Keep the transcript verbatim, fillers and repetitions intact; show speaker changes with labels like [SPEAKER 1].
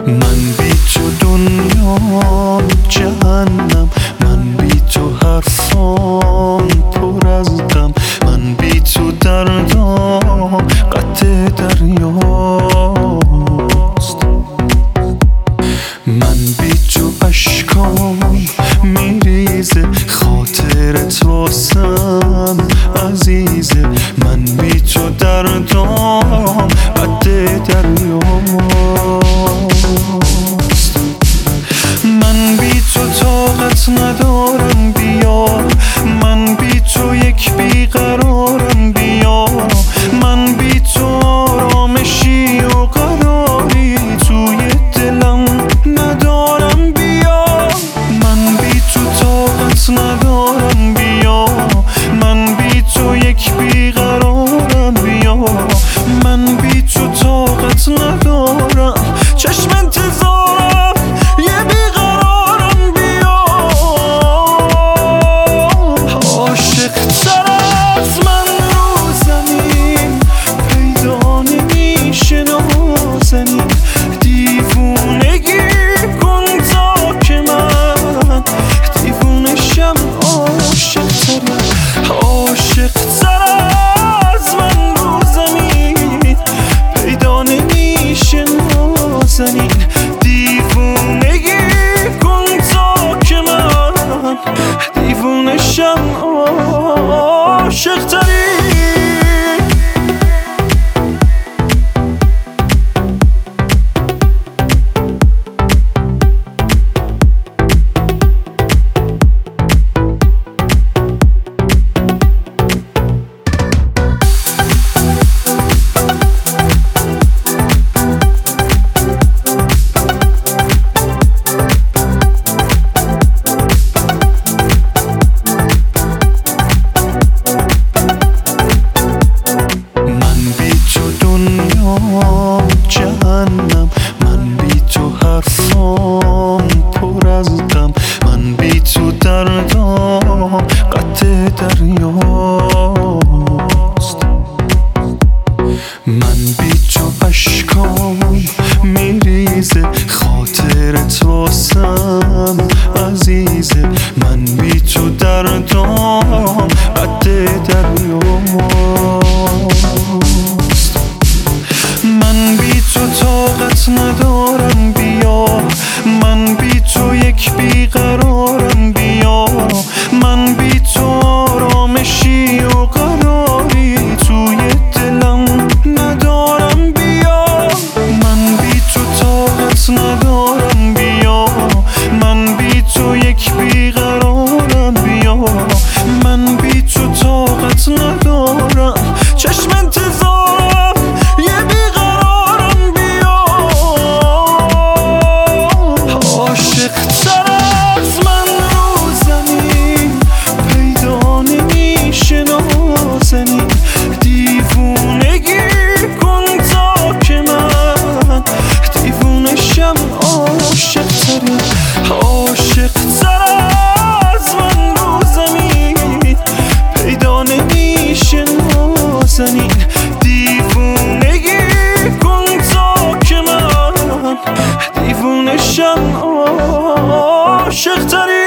[SPEAKER 1] من بی تو دنیام جهنم، من بی تو حرفام پر از غم، من بی تو دردام قطع دریاست. من بی تو اشکام میریزه، خاطرت واسم عزیزه، من بی تو دردام قطع دریاست. من بی تو طاقت ندارم بیا، من بی تو یک بیقرارم بیا، من بی تو آرامشی و قراری توی دلم ندارم بیا. من بی تو طاقت ندارم بیا، من بی تو یک بیقرارم بیا، من بی تو طاقت ندارم، چشم انتظارم یه بیقرارم بیا. عاشق تر از من رو زمین پیدا نمیشه نازنین، دیوونگی کن تا که من دیوونشم. عاشق تر عاشق تر از من رو زمین پیدا نمیشه نازنین، دیوونگی کن تا که من دیوونشم. عاشق تری جهنم، من بی تو حرفام پر از غم، من بی تو دردام قطع دریاست. من بی تو اشکام میریزه، خاطرت واسم عزیزه، من بی تو دردام قطع دریاست. من بی تو طاقت ندارم بیا، من بی تو یک بیقرارم بیا، من بی تو آرامشی و قراری توی دلم ندارم بیا. من بی تو طاقت ندارم بیا، من بی تو یک بیقرارم بیا، من بی تو طاقت ندارم، چشم انتظارم یه بیقرارم بیا. عاشق تر از من رو زمین پیدا نمیشه نازنین، دیوونگی کن تا که من دیوونشم. عاشق تری عاشق تر از من رو زمین پیدا نمیشه نازنین، دیوونگی کن تا که من دیوونشم. عاشق تری